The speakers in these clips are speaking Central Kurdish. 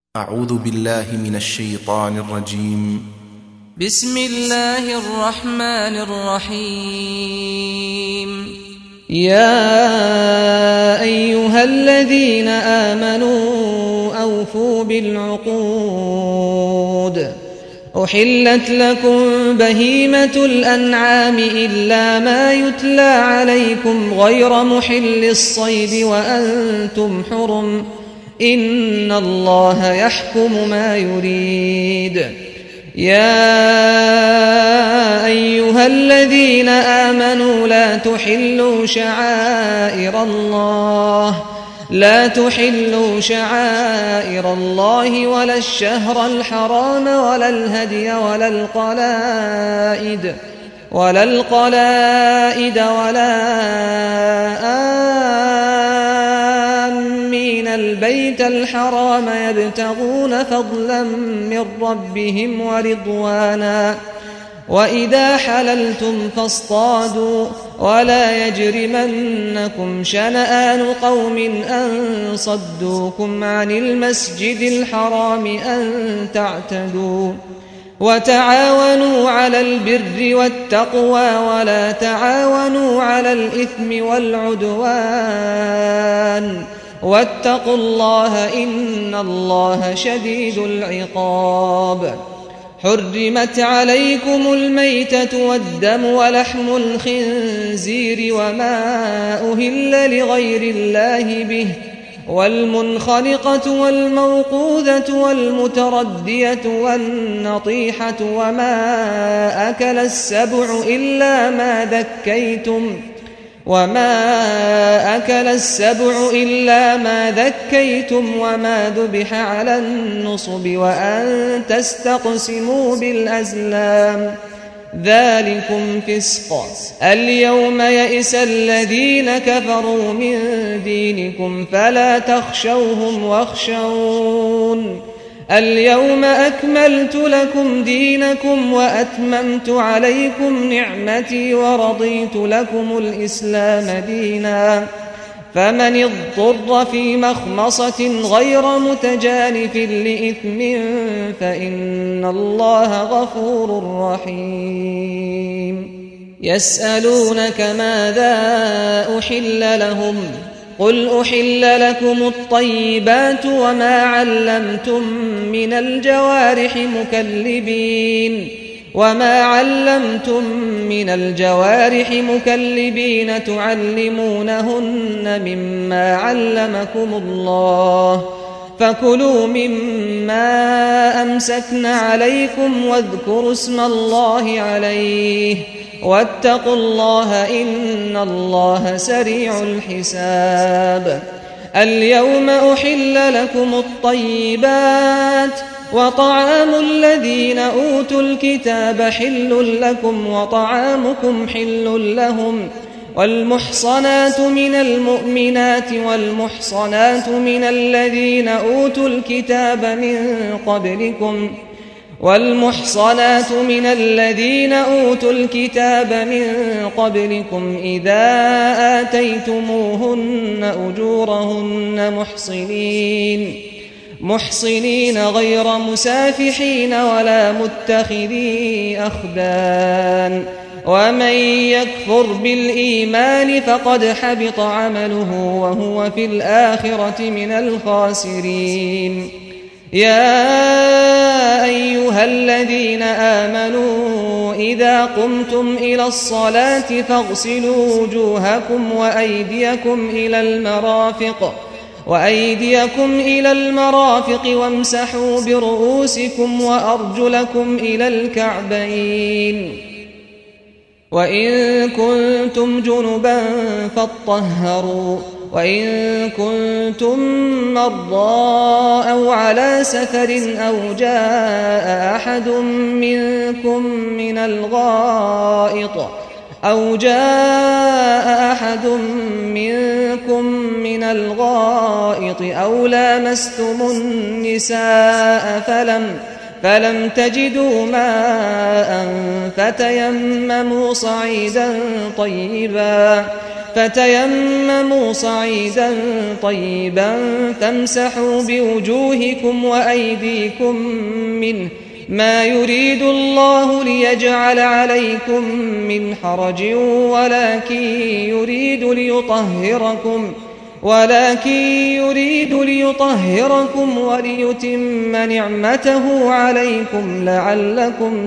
أعوذ بالله من الشيطان الرجيم. بسم الله الرحمن الرحيم. يا أيها الذين آمنوا أوفوا بالعقود. أحلت لكم بهيمة الأنعام إلا ما يتلى عليكم غير محل الصيد وأنتم حرم، إن الله يحكم ما يريد. يا أيها الذين آمنوا لا تحلوا شعائر الله ولا الشهر الحرام ولا الهدي ولا القلائد ولا آمين البيت الحرام يبتغون فضلا من ربهم ورضوانا، وإذا حللتم فاصطادوا، ولا يجرمنكم شنآن قوم أن صدوكم عن المسجد الحرام أن تعتدوا، وتعاونوا على البر والتقوى ولا تعاونوا على الإثم والعدوان، واتقوا الله إن الله شديد العقاب. حرمت عليكم الميتة والدم ولحم الخنزير وما أهل لغير الله به، والمنخنقة والموقوذة والمتردية والنطيحة وما أكل السبع إلا ما ذكيتم وما ذبح على النصب وأن تستقسموا بالأزلام، ذلكم فسق. اليوم يئس الذين كفروا من دينكم فلا تخشوهم واخشون. اليوم أكملت لكم دينكم وأتممت عليكم نعمتي ورضيت لكم الإسلام دينا، فمن اضطر في مخمصة غير متجانف لإثم فإن الله غفور رحيم. يسألونك ماذا أحل لهم؟ قل أحل لكم الطيبات وما علمتم من الجوارح مكلبين تعلمونهن مما علمكم الله، فكلوا مما أمسكن عليكم واذكروا اسم الله عليه، واتقوا الله إن الله سريع الحساب. اليوم أحل لكم الطيبات، وطعام الذين أوتوا الكتاب حل لكم وطعامكم حل لهم، والمحصنات من المؤمنات والمحصنات من الذين أوتوا الكتاب من قبلكم إذا آتيتموهن أجورهن محصنين غير مسافحين ولا متخذي أخدان، ومن يكفر بالإيمان فقد حبط عمله وهو في الآخرة من الخاسرين. يا أيها الذين آمنوا إذا قمتم إلى الصلاة فاغسلوا وجوهكم وأيديكم إلى المرافق وامسحوا برؤوسكم وأرجلكم إلى الكعبين، وإن كنتم جنبا فاطهروا، وإن كنتم مرضى أو على سفر أو جاء أحد منكم من الغائط أو لامستم النساء فلم تجدوا ماء فتيمموا صعيدا طيبا فتيمموا صعيدا طيبا فامسحوا بوجوهكم وأيديكم منه ما يريد الله ليجعل عليكم من حرج ولكن يريد ليطهركم وليتم نعمته عليكم لعلكم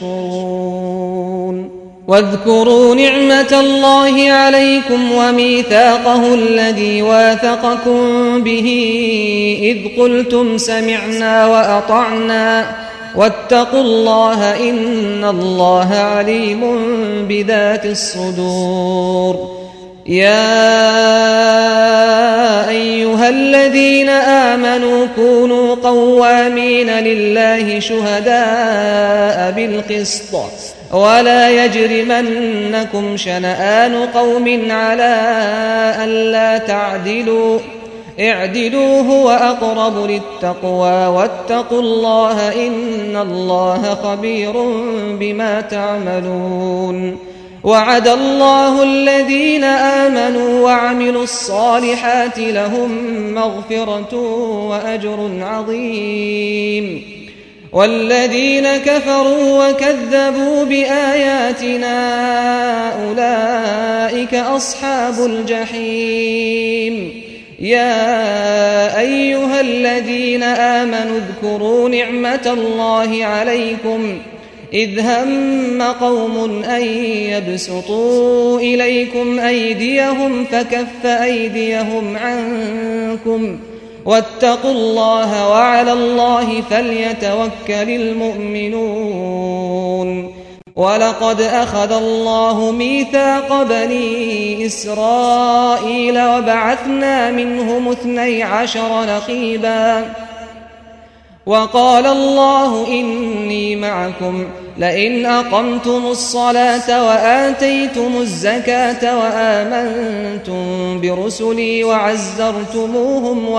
تشكرون واذكروا نعمة الله عليكم وميثاقه الذي واثقكم به إذ قلتم سمعنا وأطعنا واتقوا الله إن الله عليم بذات الصدور يا أيها الذين آمنوا كونوا قوامين لله شهداء بالقسط ولا يجرمنكم شنآن قوم على ألا تعدلوا اعدلوا هو أقرب للتقوى واتقوا الله إن الله خبير بما تعملون وعد الله الذين آمنوا وعملوا الصالحات لهم مغفرة وأجر عظيم والذين كفروا وكذبوا بآياتنا أولئك أصحاب الجحيم يا أيها الذين آمنوا اذكروا نعمة الله عليكم إذ هم قوم أن يبسطوا إليكم أيديهم فكف أيديهم عنكم واتقوا الله وعلى الله فليتوكل المؤمنون ولقد أخذ الله ميثاق بني إسرائيل وبعثنا منهم 12 نقيبا وقال الله إني معكم لئن أقمتم الصلاة وآتيتم الزكاة وآمنتم برسلي وعزرتموهم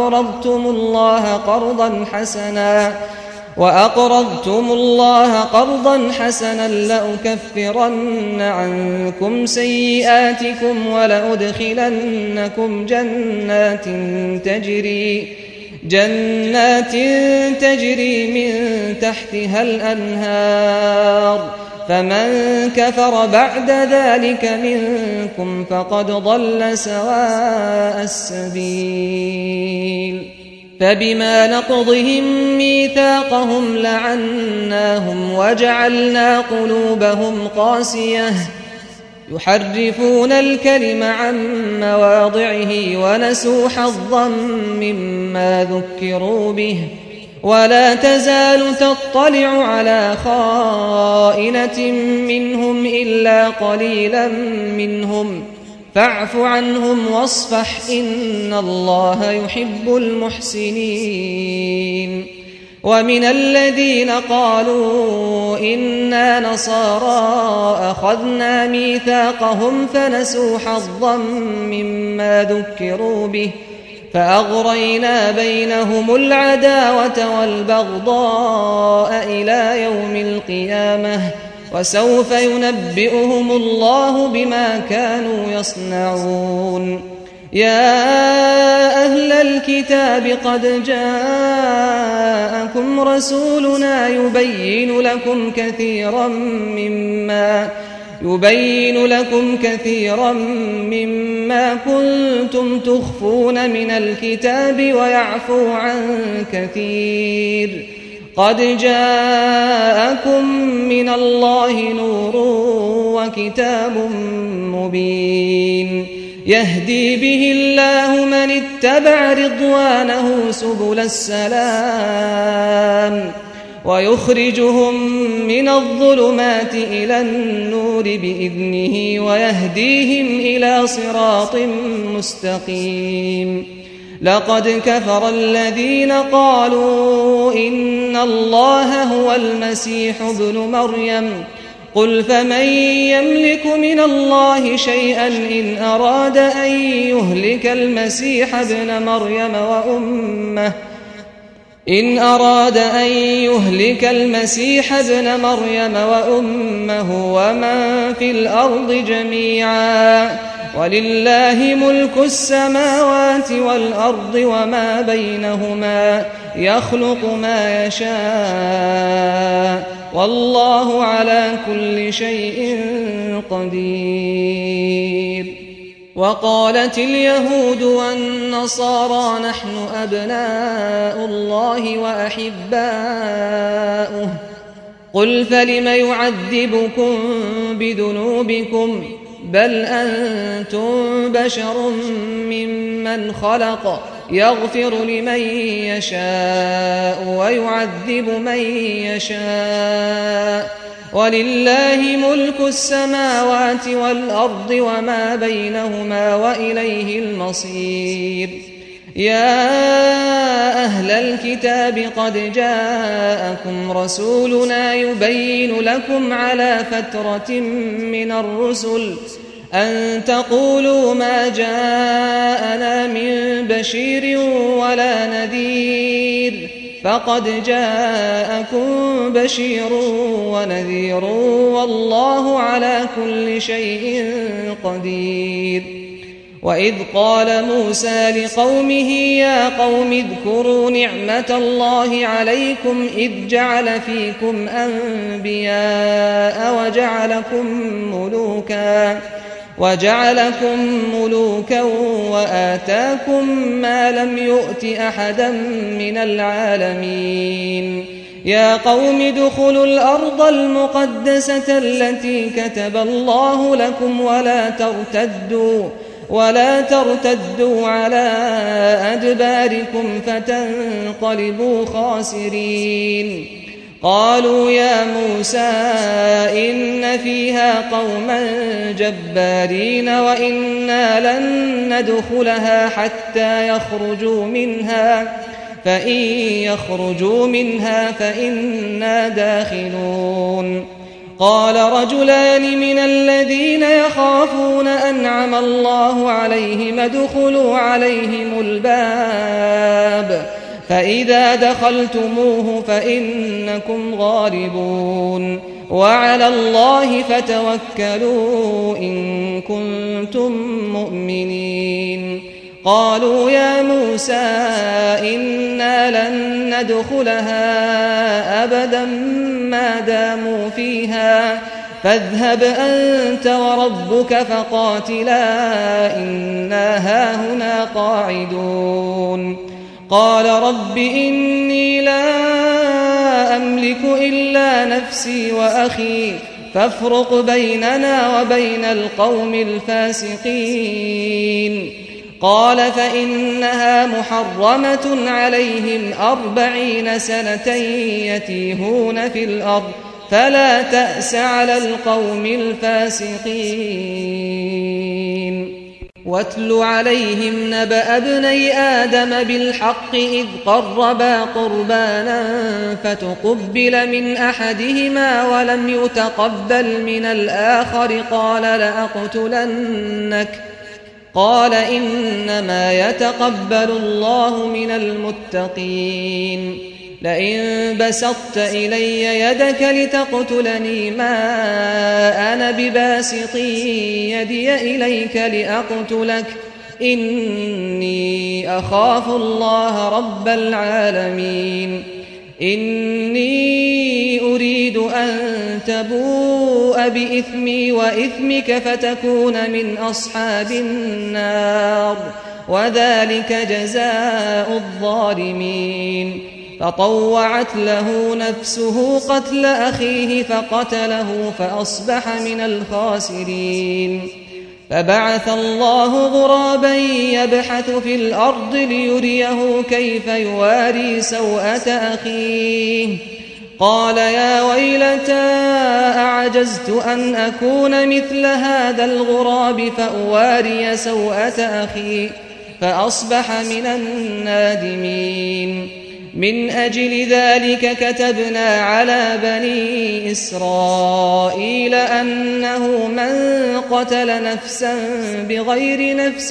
وأقرضتم الله قرضا حسنا لأكفرن عنكم سيئاتكم ولأدخلنكم جنات تجري من تحتها الأنهار فمن كفر بعد ذلك منكم فقد ضل سواء السبيل فبما نقضهم ميثاقهم لعناهم وجعلنا قلوبهم قاسية يحرفون الكلم عن مواضعه ونسوا حظا مما ذكروا به ولا تزال تطلع على خائنة منهم إلا قليلا منهم فاعف عنهم واصفح إن الله يحب المحسنين ومن الذين قالوا إنا نصارى أخذنا ميثاقهم فنسوا حظا مما ذكروا به فأغرينا بينهم العداوة والبغضاء إلى يوم القيامة وسوف ينبئهم الله بما كانوا يصنعون يا أهل الكتاب قد جاءكم رسولنا يبين لكم كثيرا مما كنتم تخفون من الكتاب ويعفو عن كثير قد جاءكم من الله نور وكتاب مبين يهدي به الله من اتبع رضوانه سبل السلام ويخرجهم من الظلمات إلى النور بإذنه ويهديهم إلى صراط مستقيم لقد كفر الذين قالوا إن الله هو المسيح ابن مريم قل فمن يملك من الله شيئا إن أراد أن يهلك المسيح ابن مريم وأمه ومن في الأرض جميعا ولله ملك السماوات والأرض وما بينهما يخلق ما يشاء والله على كل شيء قدير. وقالت اليهود والنصارى نحن أبناء الله وأحباؤه قل فلم يعذبكم بذنوبكم بل أنتم بشر ممن خلق يغفر لمن يشاء ويعذب من يشاء ولله ملك السماوات والأرض وما بينهما وإليه المصير. يا أهل الكتاب قد جاءكم رسولنا يبين لكم على فترة من الرسل أن تقولوا ما جاءنا من بشير ولا نذير فقد جاءكم بشير ونذير والله على كل شيء قدير. وإذ قال موسى لقومه يا قوم اذكروا نعمة الله عليكم إذ جعل فيكم أنبياء وجعلكم ملوكا وآتاكم ما لم يؤت أحدا من العالمين. يا قوم ادخلوا الأرض المقدسة التي كتب الله لكم ولا ترتدوا على أدباركم فتنقلبوا خاسرين. قالوا يا موسى إن فيها قوما جبارين وإنا لن ندخلها حتى يخرجوا منها فإن يخرجوا منها فإنا داخلون. قال رجلان من الذين يخافون أنعم الله عليهم ادخلوا عليهم الباب فإذا دخلتموه فإنكم غالبون وعلى الله فتوكلوا إن كنتم مؤمنين. قالوا يا موسى إنا لن ندخلها أبدا ما داموا فيها فاذهب أنت وربك فقاتلا إنا هاهنا قاعدون. قال رب إني لا أملك إلا نفسي وأخي فافرق بيننا وبين القوم الفاسقين. قال فإنها محرمة عليهم 40 سنة يتيهون في الأرض فلا تأس على القوم الفاسقين. واتل عليهم نبأ ابني آدم بالحق إذ قربا قربانا فتقبل من أحدهما ولم يتقبل من الآخر قال لأقتلنك قال إنما يتقبل الله من المتقين. لئن بسطت إلي يدك لتقتلني ما أنا بباسط يدي إليك لأقتلك إني أخاف الله رب العالمين. إني أريد أن تبوء بإثمي وإثمك فتكون من أصحاب النار وذلك جزاء الظالمين. فطوعت له نفسه قتل أخيه فقتله فأصبح من الخاسرين. فبعث الله غرابا يبحث في الأرض ليريه كيف يواري سوءة أخيه قال يا ويلتى أعجزت أن أكون مثل هذا الغراب فأواري سوءة أخي فأصبح من النادمين. من أجل ذلك كتبنا على بني إسرائيل أنه من قتل نفسا بغير نفس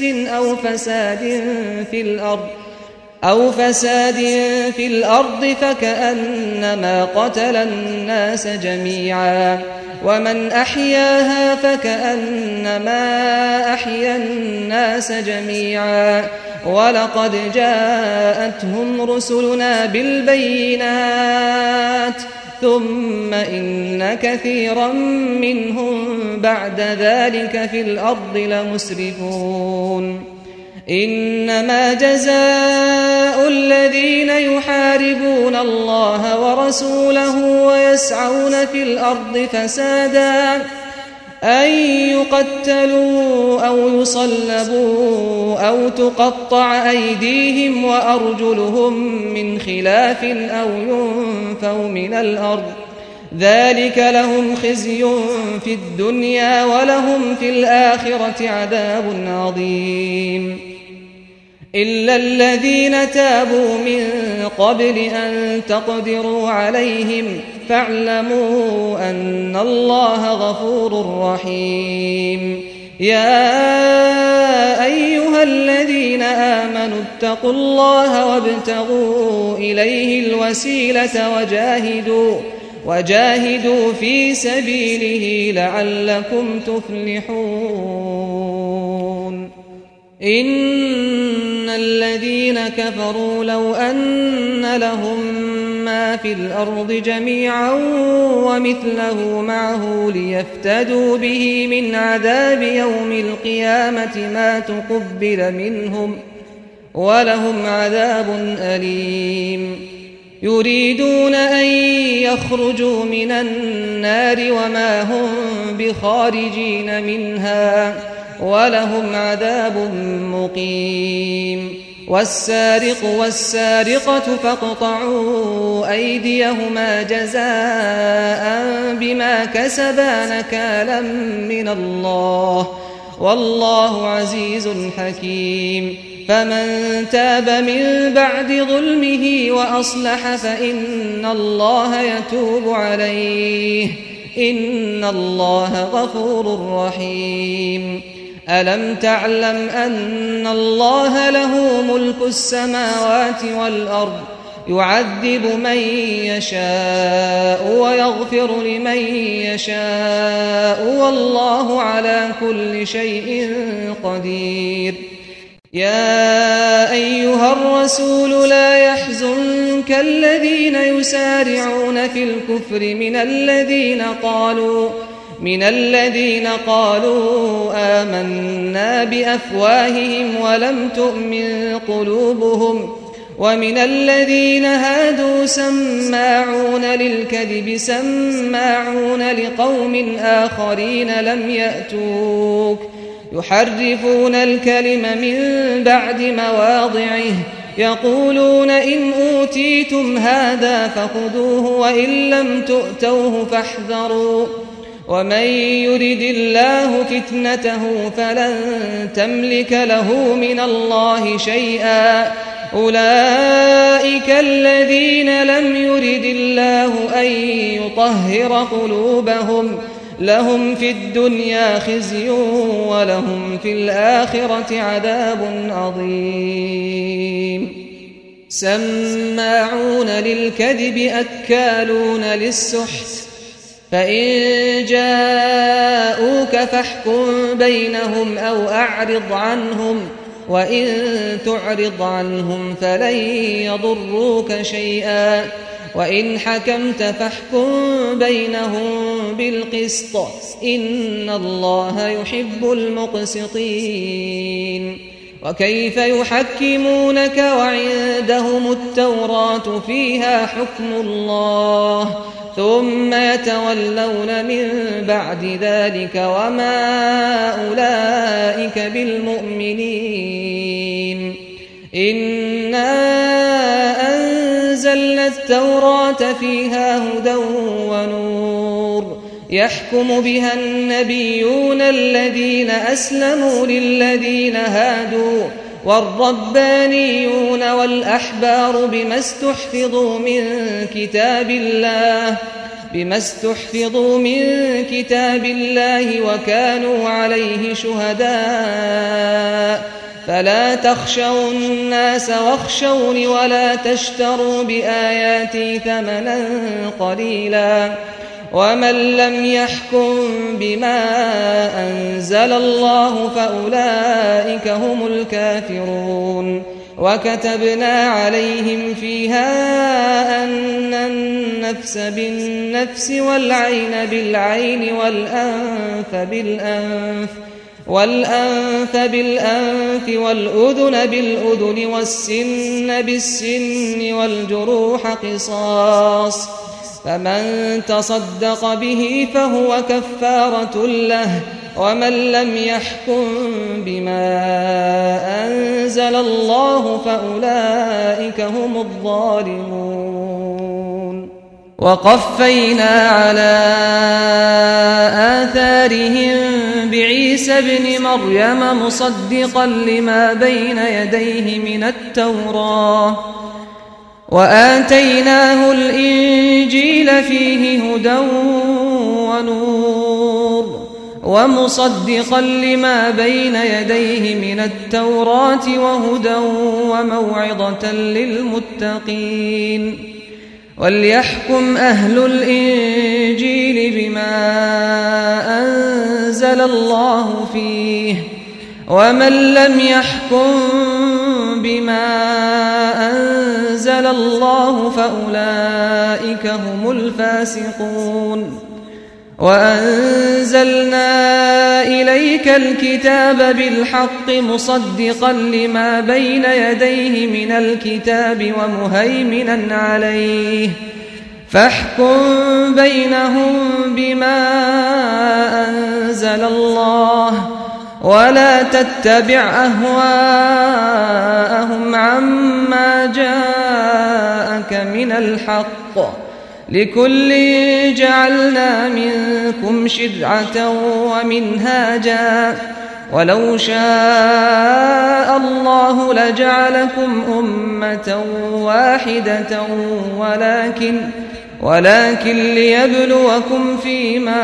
أو فساد في الأرض فكأنما قتل الناس جميعا ومن أحياها فكأنما أحيا الناس جميعا ولقد جاءتهم رسلنا بالبينات ثم إن كثيرا منهم بعد ذلك في الأرض لمسرفون إنما جزاء الذين يحاربون الله ورسوله ويسعون في الأرض فسادا أن يقتلوا أو يصلبوا أو تقطع أيديهم وأرجلهم من خلاف أو ينفوا من الأرض ذلك لهم خزي في الدنيا ولهم في الآخرة عذاب عظيم إلا الذين تابوا من قبل أن تقدروا عليهم فاعلموا أن الله غفور رحيم يا أيها الذين آمنوا اتقوا الله وابتغوا إليه الوسيلة وجاهدوا في سبيله لعلكم تفلحون إن الذين كفروا لو أن لهم ما في الأرض جميعا ومثله معه ليفتدوا به من عذاب يوم القيامة ما تقبل منهم ولهم عذاب أليم يريدون أن يخرجوا من النار وما هم بخارجين منها ولهم عذاب مقيم والسارق والسارقة فاقطعوا أيديهما جزاء بما كسبا نكالا من الله والله عزيز حكيم فمن تاب من بعد ظلمه وأصلح فإن الله يتوب عليه إن الله غفور رحيم ألم تعلم أن الله له ملك السماوات والأرض يعذب من يشاء ويغفر لمن يشاء والله على كل شيء قدير يا أيها الرسول لا يحزنك الذين يسارعون في الكفر من الذين قالوا آمنا بأفواههم ولم تؤمن قلوبهم ومن الذين هادوا سماعون للكذب سماعون لقوم آخرين لم يأتوك يحرفون الكلم من بعد مواضعه يقولون إن أوتيتم هذا فخذوه وإن لم تؤتوه فاحذروا ومن يرد الله فتنته فلن تملك له من الله شيئا أولئك الذين لم يرد الله أن يطهر قلوبهم لهم في الدنيا خزي ولهم في الآخرة عذاب عظيم سماعون للكذب أكالون للسحت فإن جاءوك فاحكم بينهم أو أعرض عنهم وإن تعرض عنهم فلن يضروك شيئا وإن حكمت فاحكم بينهم بالقسط إن الله يحب المقسطين وكيف يحكمونك وعندهم التوراة فيها حكم الله ثم يتولون من بعد ذلك وما أولئك بالمؤمنين إنا أنزلنا التوراة فيها هدى ونور يحكم بها النبيون الذين أسلموا للذين هادوا والربانيون والأحبار بما استحفظوا من كتاب الله وكانوا عليه شهداء فلا تخشوا الناس واخشوني ولا تشتروا بآياتي ثمنا قليلا ومن لم يحكم بما أنزل الله فأولئك هم الكافرون وكتبنا عليهم فيها أن النفس بالنفس والعين بالعين والأنف بالأنف والأذن بالأذن والسن بالسن والجروح قصاص فمن تصدق به فهو كفارة له ومن لم يحكم بما أنزل الله فأولئك هم الظالمون وقفينا على آثارهم بعيسى ابن مريم مصدقا لما بين يديه من التوراة وآتيناه الإنجيل فيه هدى ونور ومصدقا لما بين يديه من التوراة وهدى وموعظة للمتقين وليحكم أهل الإنجيل بما أنزل الله فيه ومن لم يحكم بما أنزل الله فأولئك هم الفاسقون وأنزلنا إليك الكتاب بالحق مصدقا لما بين يديه من الكتاب ومهيمنا عليه فاحكم بينهم بما أنزل الله ولا تتبع أهواءهم عما جاءك من الحق لكل جعلنا منكم شرعة ومنهاجا ولو شاء الله لجعلكم أمة واحدة ولكن ليبلوكم فيما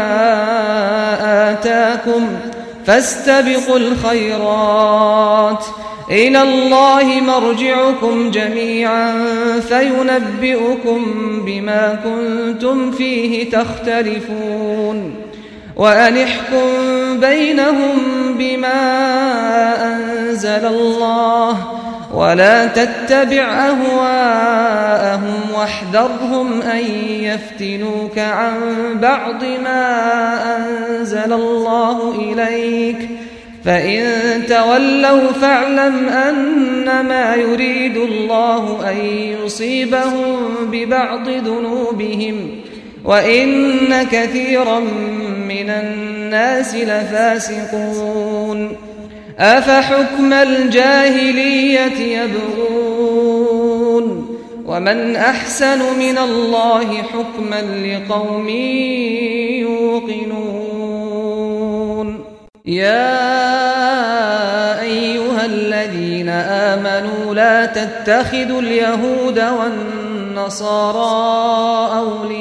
آتاكم فاستبقوا الخيرات إلى الله مرجعكم جميعا فينبئكم بما كنتم فيه تختلفون وأن احكم بينهم بما أنزل الله ولا تتبع أهواءهم واحذرهم أن يفتنوك عن بعض ما أنزل الله إليك فإن تولوا فاعلم أنما يريد الله أن يصيبهم ببعض ذنوبهم وإن كثيرا من الناس لفاسقون أفحكم الجاهلية يبغون ومن أحسن من الله حكما لقوم يوقنون يا أيها الذين آمنوا لا تتخذوا اليهود والنصارى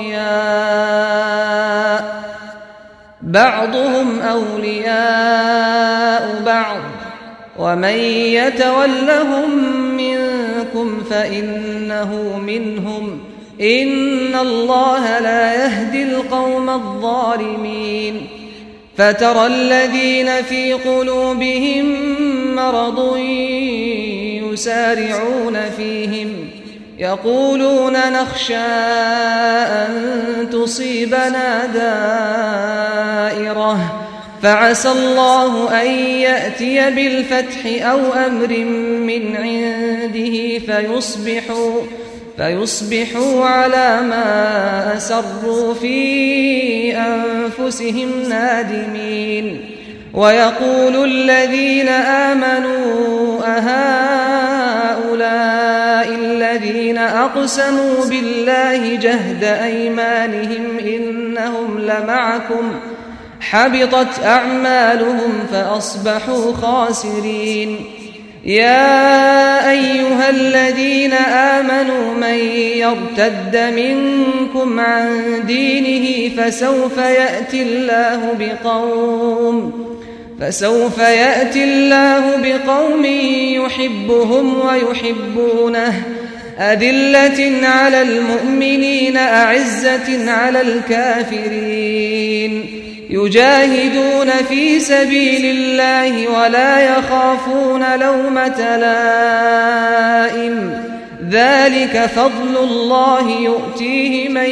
أولياء بعضهم أولياء بعض ومن يتولهم منكم فإنه منهم إن الله لا يهدي القوم الظالمين فترى الذين في قلوبهم مرض يسارعون فيهم يقولون نخشى أن تصيبنا دائرة فعسى الله أن يأتي بالفتح أو أمر من عنده فيصبحوا على ما أسروا في أنفسهم نادمين ويقول الذين آمنوا أهؤلاء الذين أقسموا بالله جهد أيمانهم إنهم لمعكم حبطت أعمالهم فأصبحوا خاسرين يا أيها الذين آمنوا من يرتد منكم عن دينه فسوف يأتي الله بقوم يحبهم ويحبونه أذلة على المؤمنين أعزة على الكافرين يجاهدون في سبيل الله ولا يخافون لومة لائم ذلك فضل الله يؤتيه من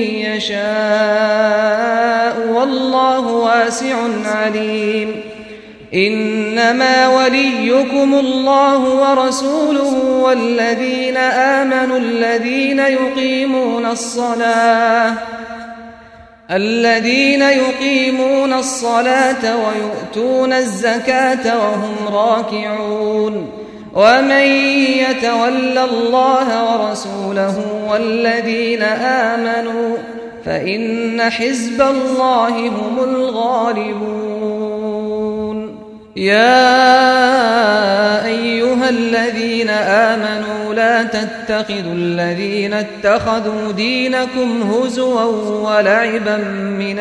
يشاء والله واسع عليم إنما وليكم الله ورسوله والذين آمنوا الذين يقيمون الصلاة ويؤتون الزكاة وهم راكعون ومن يتول الله ورسوله والذين آمنوا فإن حزب الله هم الغالبون يا أيها الذين آمنوا لا تتخذوا الذين اتخذوا دينكم هزوا ولعبا من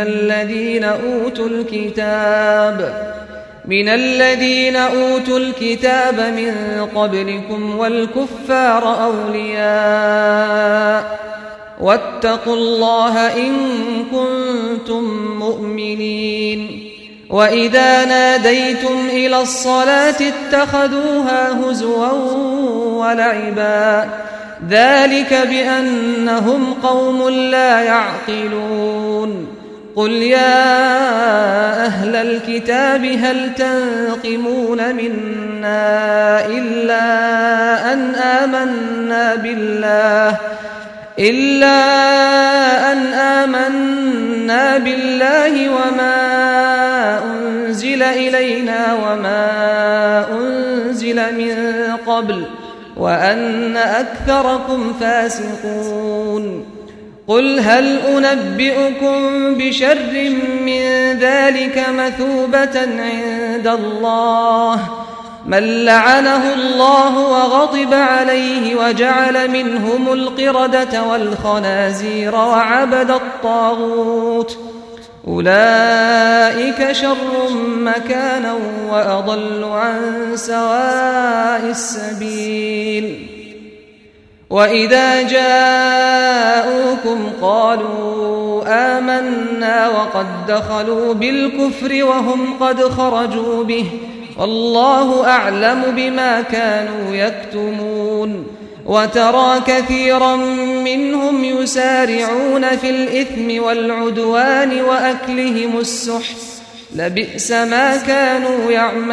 الذين أوتوا الكتاب من قبلكم والكفار أولياء واتقوا الله إن كنتم مؤمنين وإذا ناديتم إلى الصلاة اتخذوها هزوا ولعبا ذلك بأنهم قوم لا يعقلون قل يا أهل الكتاب هل تنقمون منا إلا أن آمنا بالله وما أنزل إلينا وما أنزل من قبل وأن أكثركم فاسقون قل هل أنبئكم بشر من ذلك مثوبة عند الله من لعنه الله وغضب عليه وجعل منهم القردة والخنازير وعبد الطاغوت أولئك شر مكانا وأضل عن سواء السبيل وإذا جاءوكم قالوا آمنا وقد دخلوا بالكفر وهم قد خرجوا به والله أعلم بما كانوا يكتمون وترى كثيرا منهم يسارعون في الإثم والعدوان وأكلهم السحت لبئس ما كانوا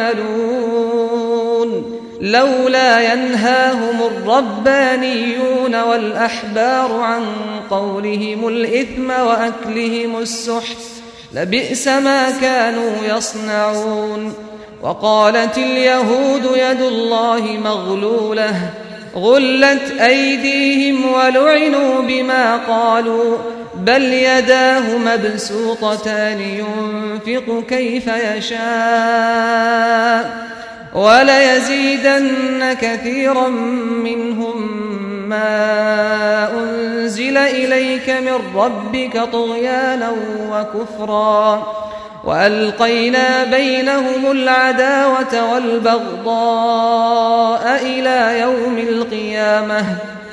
يعملون لولا ينهاهم الربانيون والأحبار عن قولهم الإثم وأكلهم السحت لبئس ما كانوا يصنعون وقالت اليهود يد الله مغلولة غلت أيديهم ولعنوا بما قالوا بل يداه مبسوطتان ينفق كيف يشاء وليزيدن كثيرا منهم ما أنزل إليك من ربك طغيانا وكفرا وألقينا بينهم العداوة والبغضاء إلى يوم القيامة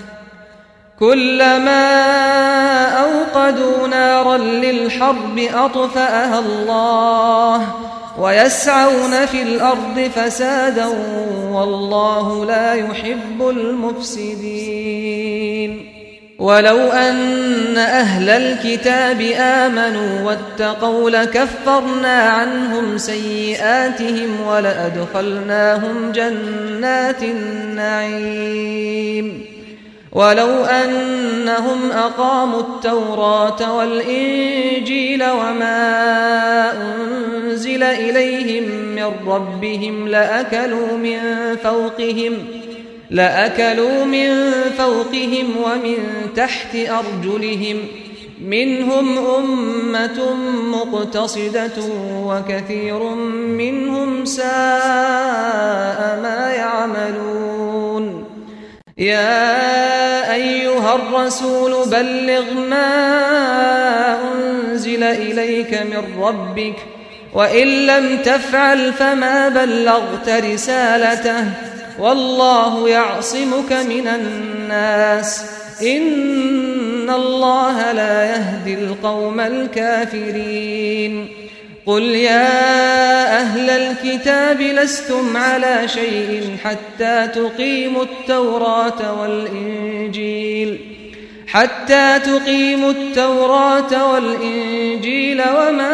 كلما أوقدوا نارا للحرب أطفأها الله ويسعون في الأرض فسادا والله لا يحب المفسدين ولو أن أهل الكتاب آمنوا واتقوا لكفرنا عنهم سيئاتهم ولأدخلناهم جنات النعيم ولو أنهم أقاموا التوراة والإنجيل وما أنزل إليهم من ربهم لأكلوا من فوقهم ومن تحت أرجلهم منهم أمة مقتصدة وكثير منهم ساء ما يعملون يا أيها الرسول بلغ ما أنزل إليك من ربك وإن لم تفعل فما بلغت رسالته والله يعصمك من الناس إن الله لا يهدي القوم الكافرين قل يا أهل الكتاب لستم على شيء حتى تقيموا التوراة والإنجيل وما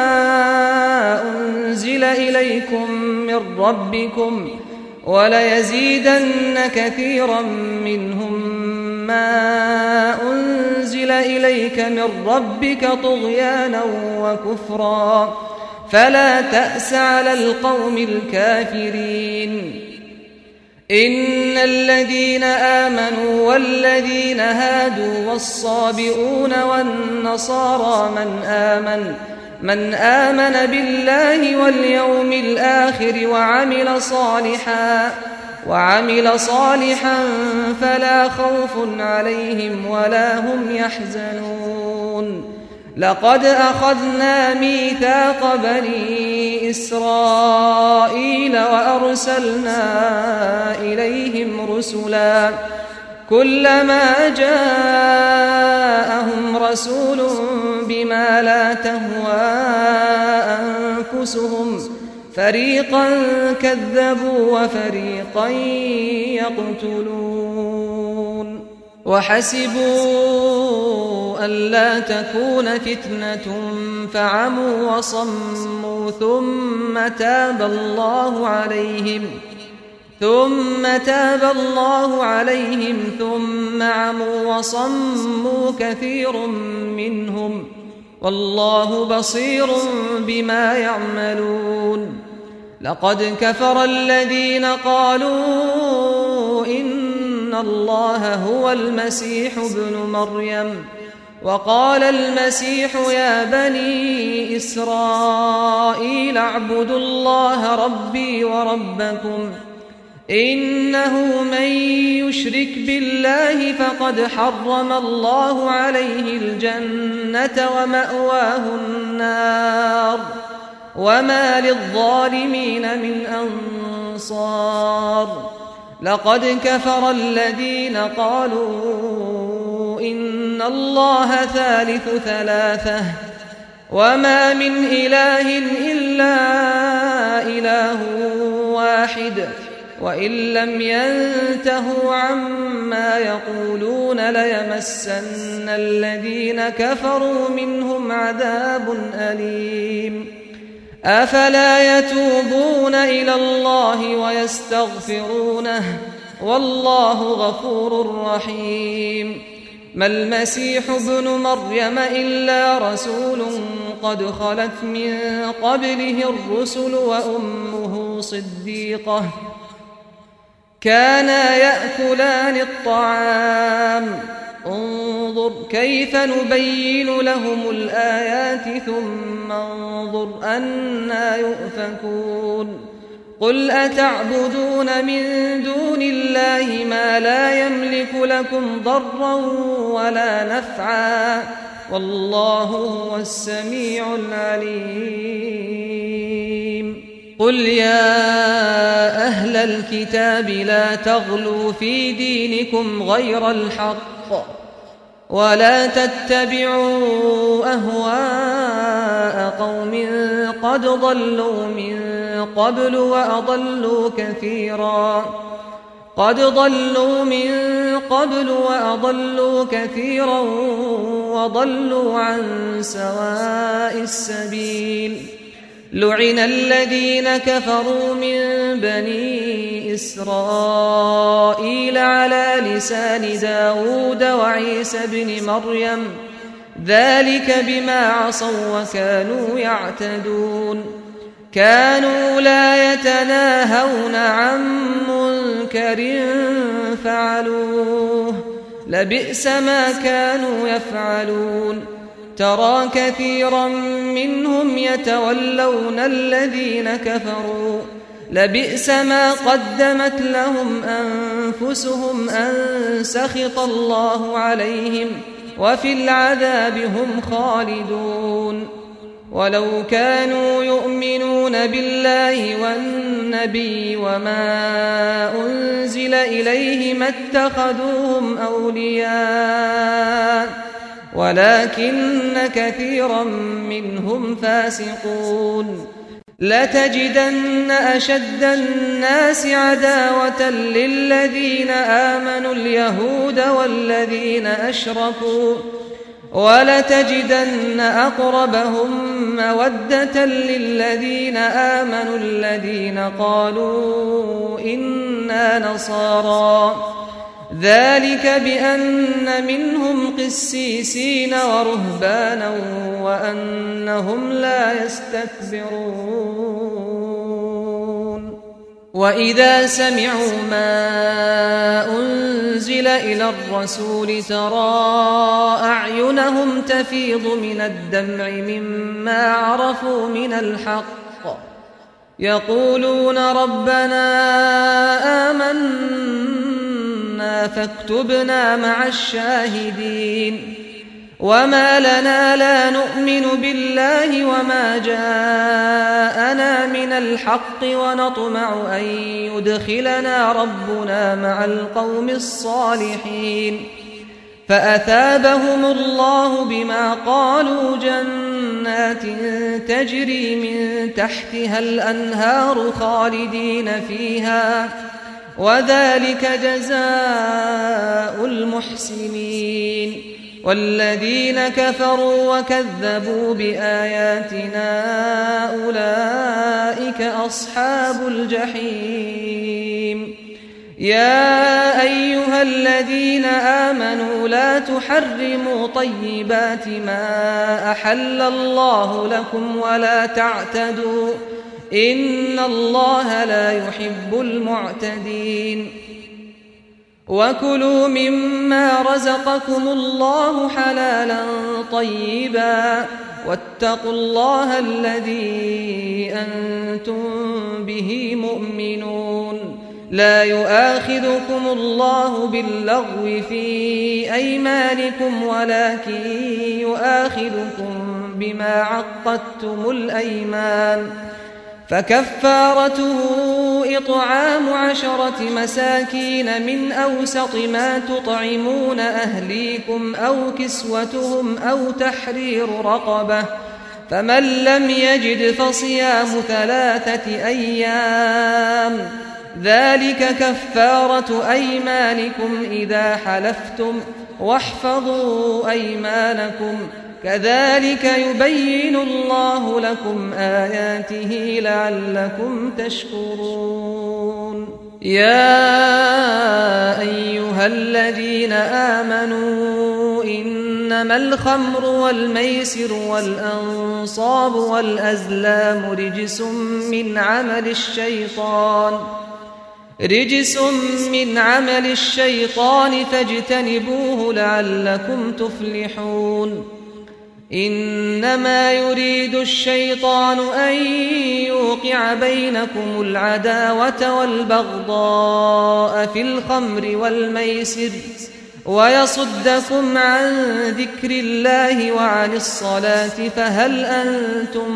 أنزل إليكم من ربكم وليزيدن كثيرا منهم ما أنزل إليك من ربك طغيانا وكفرا فلا تأس على القوم الكافرين إن الذين آمنوا والذين هادوا والصابئون والنصارى من آمن بالله واليوم الآخر وعمل صالحا فلا خوف عليهم ولا هم يحزنون لقد أخذنا ميثاق بني إسرائيل وأرسلنا إليهم رسلا كلما جاءهم رسول بما لا تهوى أنفسهم فريقا كذبوا وفريقا يقتلون وحسبوا ألا تكون فتنة فعموا وصموا ثم تاب الله عليهم ثم عموا وصموا كثير منهم والله بصير بما يعملون لقد كفر الذين قالوا إن الله هو المسيح ابن مريم وقال المسيح يا بني إسرائيل اعبدوا الله ربي وربكم إنه من يشرك بالله فقد حرم الله عليه الجنة ومأواه النار وما للظالمين من أنصار لقد كفر الذين قالوا إن الله ثالث ثلاثة وما من إله إلا إله واحد وإن لم ينتهوا عما يقولون ليمسن الذين كفروا منهم عذاب أليم أفلا يتوبون إلى الله ويستغفرونه والله غفور رحيم ما المسيح ابن مريم إلا رسول قد خلت من قبله الرسل وأمه صديقة كانا يأكلان الطعام انظر كيف نبين لهم الآيات ثم انظر أنى يؤفكون قل أتعبدون من دون الله ما لا يملك لكم ضرا ولا نفعا والله هو السميع العليم قل يا أهل الكتاب لا تغلوا في دينكم غير الحق ولا تتبعوا أهواء قوم قد ضلوا من قبل وأضلوا كثيرا وضلوا عن سواء السبيل لعن الذين كفروا من بني إسرائيل على لسان داود وعيسى بن مريم ذلك بما عصوا وكانوا يعتدون كانوا لا يتناهون عن منكر فعلوه لبئس ما كانوا يفعلون ترى كثيرا منهم يتولون الذين كفروا لبئس ما قدمت لهم أنفسهم أن سخط الله عليهم وفي العذاب هم خالدون ولو كانوا يؤمنون بالله والنبي وما أنزل إليه ما اتخذوهم أولياء ولكن كثيرا منهم فاسقون لتجدن أشد الناس عداوة للذين آمنوا اليهود والذين أشركوا ولتجدن أقربهم مودة للذين آمنوا الذين قالوا إنا نصارى ذلك بأن منهم قسيسين ورهبانا وأنهم لا يستكبرون وإذا سمعوا ما أنزل إلى الرسول ترى أعينهم تفيض من الدمع مما عرفوا من الحق يقولون ربنا آمنا فاكتبنا مع الشاهدين وما لنا لا نؤمن بالله وما جاءنا من الحق ونطمع أن يدخلنا ربنا مع القوم الصالحين فأثابهم الله بما قالوا جنات تجري من تحتها الأنهار خالدين فيها وذلك جزاء المحسنين والذين كفروا وكذبوا بآياتنا أولئك أصحاب الجحيم يا أيها الذين آمنوا لا تحرموا طيبات ما أحل الله لكم ولا تعتدوا إن الله لا يحب المعتدين وكلوا مما رزقكم الله حلالا طيبا واتقوا الله الذي أنتم به مؤمنون لا يؤاخذكم الله باللغو في أيمانكم ولكن يؤاخذكم بما عقدتم الأيمان فكفارته إطعام 10 مساكين من أوسط ما تطعمون أهليكم أو كسوتهم أو تحرير رقبة فمن لم يجد فصيام 3 أيام ذلك كفارة أيمانكم إذا حلفتم واحفظوا أيمانكم كذلك يبين الله لكم آياته لعلكم تشكرون يا أيها الذين آمنوا إنما الخمر والميسر والأنصاب والأزلام رجس من عمل الشيطان فاجتنبوه لعلكم تفلحون إنما يريد الشيطان أن يوقع بينكم العداوة والبغضاء في الخمر والميسر ويصدكم عن ذكر الله وعن الصلاة فهل أنتم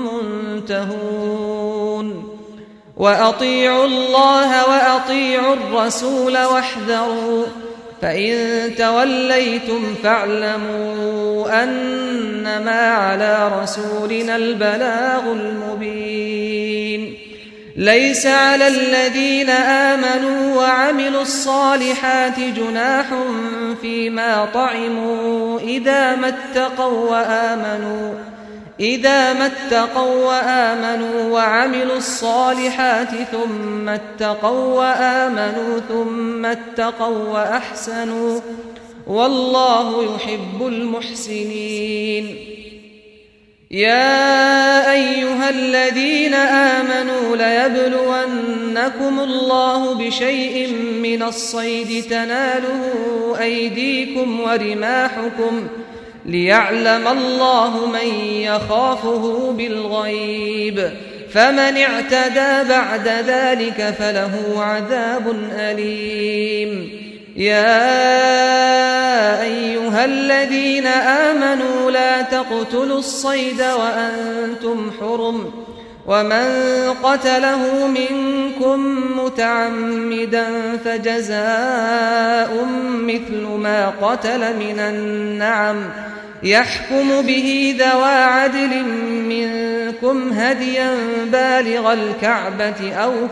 منتهون وأطيعوا الله وأطيعوا الرسول واحذروا فإن توليتم فاعلموا أنما على رسولنا البلاغ المبين ليس على الذين آمنوا وعملوا الصالحات جناح فيما طعموا إذا ما اتقوا وآمنوا وعملوا الصالحات ثم اتقوا وآمنوا ثم اتقوا وأحسنوا والله يحب المحسنين يا أيها الذين آمنوا ليبلونكم الله بشيء من الصيد تناله أيديكم ورماحكم ليعلم الله من يخافه بالغيب فمن اعتدى بعد ذلك فله عذاب أليم يا أيها أيها الذين آمنوا لا تقتلوا الصيد وأنتم حرم ومن قتله منكم متعمدا فجزاء مثل ما قتل من النعم يحكم به ذوى عدل منكم هديا بالغ الكعبة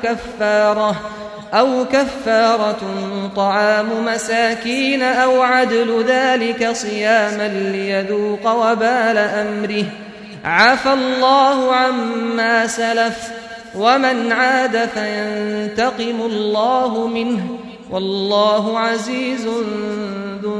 أو كفارة طعام مساكين أو عدل ذلك صياما ليذوق وبال أمره عفى الله عما سلف ومن عاد فينتقم الله منه والله عزيز ذو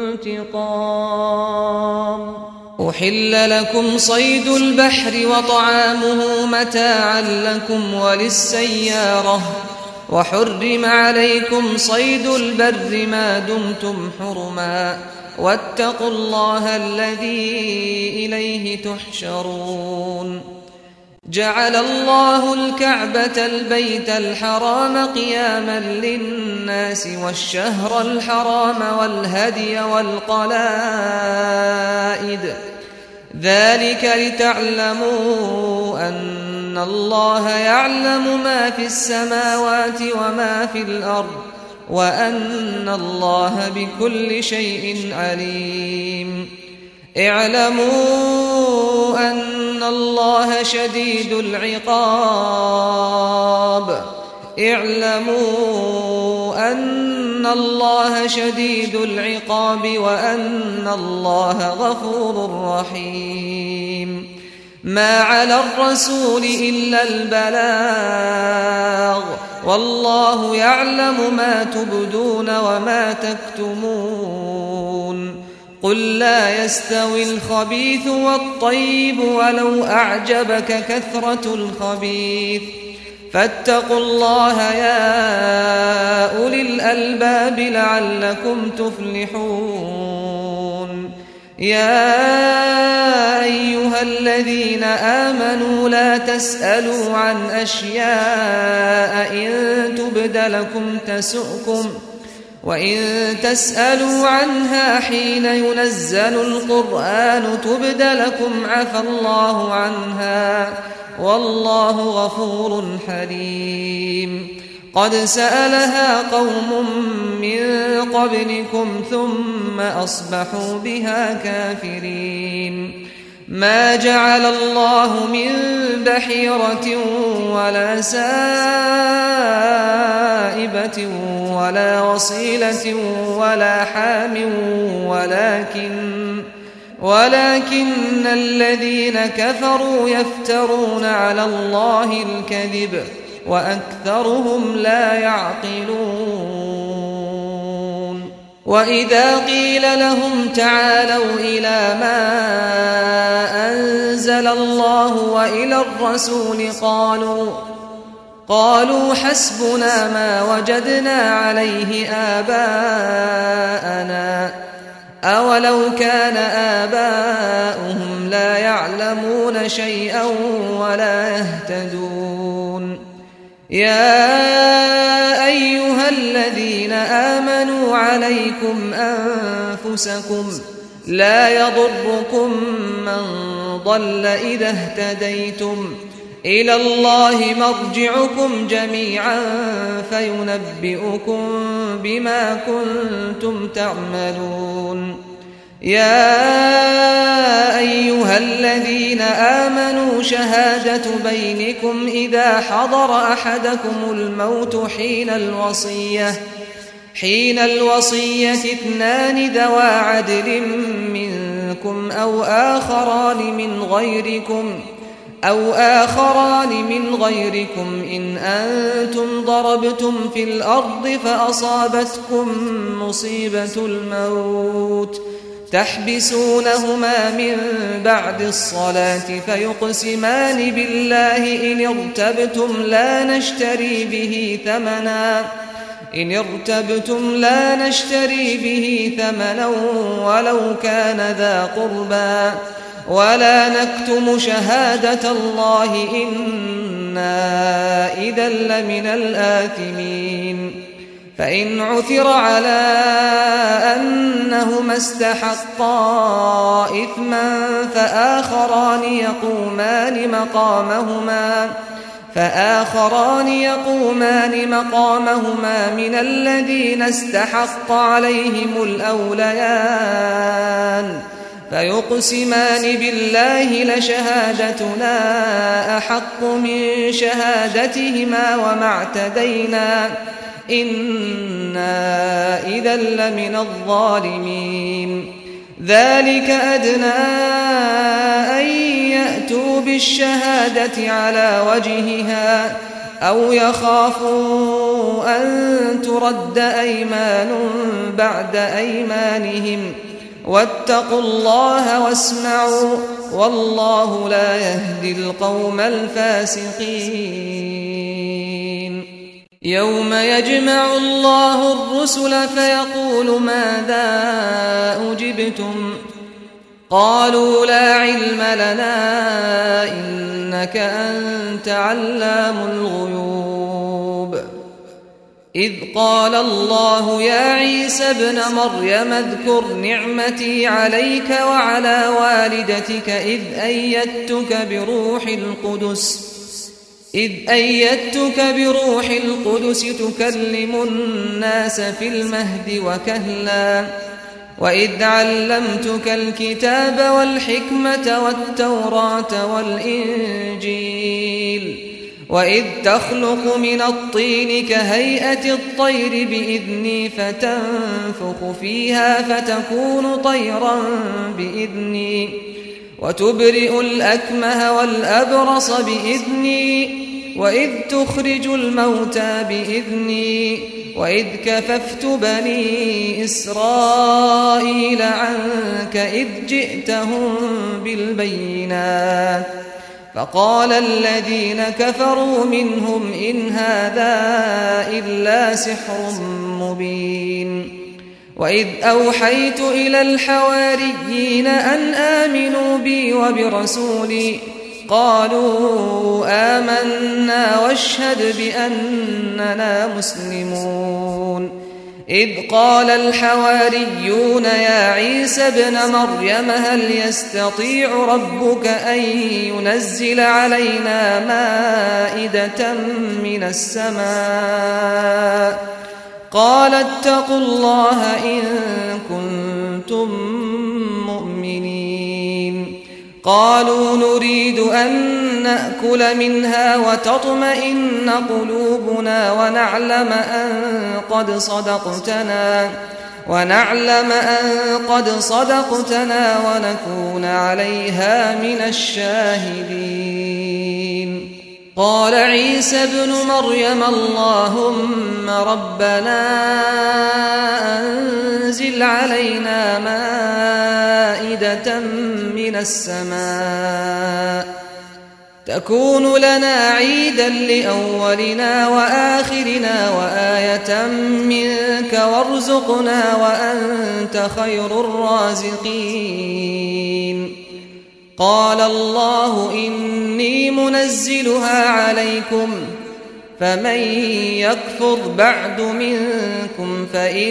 انتقام. أحل لكم صيد البحر وطعامه متاعا لكم وللسيارة وحرم عليكم صيد البر ما دمتم حرما واتقوا الله الذي إليه تحشرون. جعل الله الكعبة البيت الحرام قياما للناس والشهر الحرام والهدي والقلائد ذلك لتعلموا أن الله يعلم ما في السماوات وما في الأرض وأن الله بكل شيء عليم. اعلموا أن الله شديد العقاب وأن الله غفور رحيم. ما على الرسول إلا البلاغ والله يعلم ما تبدون وما تكتمون. قل لا يستوي الخبيث والطيب ولو أعجبك كثرة الخبيث فاتقوا الله يا أولي الألباب لعلكم تفلحون. يا أيها الذين آمنوا لا تسألوا عن أشياء إن تبد لكم تسؤكم وإن تسألوا عنها حين ينزل القرآن تبد لكم عفى الله عنها والله غفور حليم. قد سألها قوم من قبلكم ثم أصبحوا بها كافرين. ما جعل الله من بحيرة ولا سائبة ولا وصيلة ولا حام ولكن الذين كفروا يفترون على الله الكذب وأكثرهم لا يعقلون. وإذا قيل لهم تعالوا إلى ما أنزل الله وإلى الرسول قالوا حسبنا ما وجدنا عليه آباءنا أولو كان آباؤهم لا يعلمون شيئا ولا يهتدون. يا أيها الذين آمنوا عليكم أنفسكم لا يضركم من ضل إذا اهتديتم إلى الله مرجعكم جميعا فينبئكم بما كنتم تعملون. يا أيها الذين آمنوا شهادة بينكم إذا حضر أحدكم الموت حين الوصية 2 ذوى عدل منكم أو آخران من غيركم إن أنتم ضربتم في الأرض فأصابتكم مصيبة الموت تحبسونهما من بعد الصلاة فيقسمان بالله إن ارتبتم لا نشتري به ثمنا ولو كان ذا قربى ولا نكتم شهادة الله إنا إذا لمن الآثمين. فإن عثر على أنهما استحقا إثما فآخران يقومان مقامهما من الذين استحق عليهم الأوليان فيقسمان بالله لشهادتنا أحق من شهادتهما وما اعتدينا إنا إذا لمن الظالمين. ذلك أدنى أن يأتوا بالشهادة على وجهها أو يخافوا أن ترد أيمان بعد أيمانهم واتقوا الله واسمعوا والله لا يهدي القوم الفاسقين. يوم يجمع الله الرسل فيقول ماذا أجبتم قالوا لا علم لنا إنك أنت علام الغيوب. إذ قال الله يا عيسى ابن مريم اذكر نعمتي عليك وعلى والدتك إذ أيدتك بروح القدس تكلم الناس في المهد وكهلا وإذ علمتك الكتاب والحكمة والتوراة والإنجيل وإذ تخلق من الطين كهيئة الطير بإذني فتنفخ فيها فتكون طيرا بإذني وتبرئ الأكمه والأبرص بإذني وإذ تخرج الموتى بإذني وإذ كففت بني إسرائيل عنك إذ جئتهم بالبينات فقال الذين كفروا منهم إن هذا إلا سحر مبين. وإذ أوحيت إلى الحواريين أن آمنوا بي وبرسولي قالوا آمنا واشهد بأننا مسلمون. إذ قال الحواريون يا عيسى ابن مريم هل يستطيع ربك أن ينزل علينا مائدة من السماء قال اتقوا الله إن كنتم مؤمنين. قالوا نريد أن نأكل منها وتطمئن قلوبنا ونعلم أن قد صدقتنا ونكون عليها من الشاهدين. قال عيسى ابن مريم اللهم ربنا أنزل علينا مائدة من السماء تكون لنا عيدا لأولنا وآخرنا وآية منك وارزقنا وأنت خير الرازقين. قال الله إني منزلها عليكم فمن يكفر بعد منكم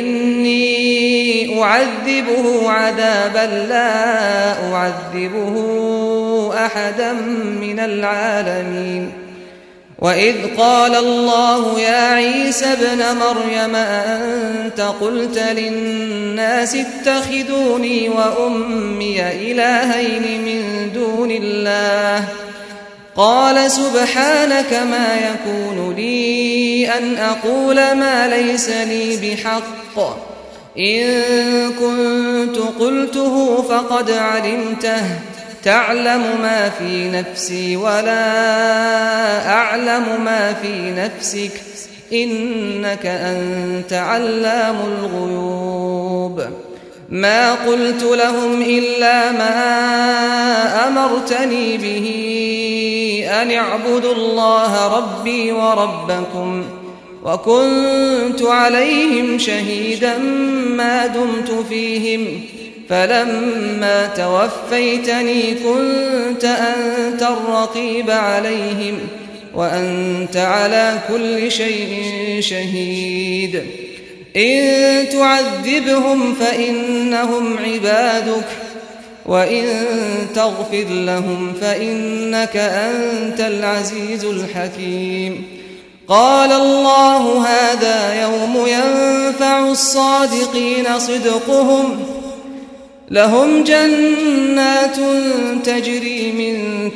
فإني أعذبه عذابا لا أعذبه أحدا من العالمين. وإذ قال الله يا عيسى ابن مريم أأنت قلت للناس اتخذوني وأمي إلهين من دون الله قال سبحانك ما يكون لي أن أقول ما ليس لي بحق إن كنت قلته فقد علمته تعلم ما في نفسي ولا أعلم ما في نفسك إنك أنت علام الغيوب. ما قلت لهم إلا ما أمرتني به أن اعبدوا الله ربي وربكم وكنت عليهم شهيدا ما دمت فيهم فلما توفيتني كنت أنت الرقيب عليهم وأنت على كل شيء شهيد. إن تعذبهم فإنهم عبادك وإن تغفر لهم فإنك أنت العزيز الحكيم. قال الله هذا يوم ينفع الصادقين صدقهم لهم جنات تجري من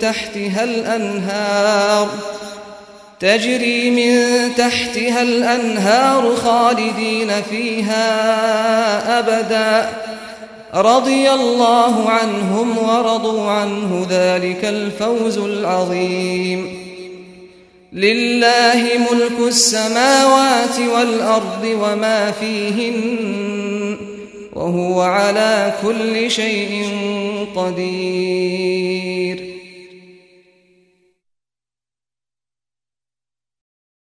تحتها الأنهار خالدين فيها أبدا رضي الله عنهم ورضوا عنه ذلك الفوز العظيم. لله ملك السماوات والأرض وما فيهن وهو على كل شيء قدير.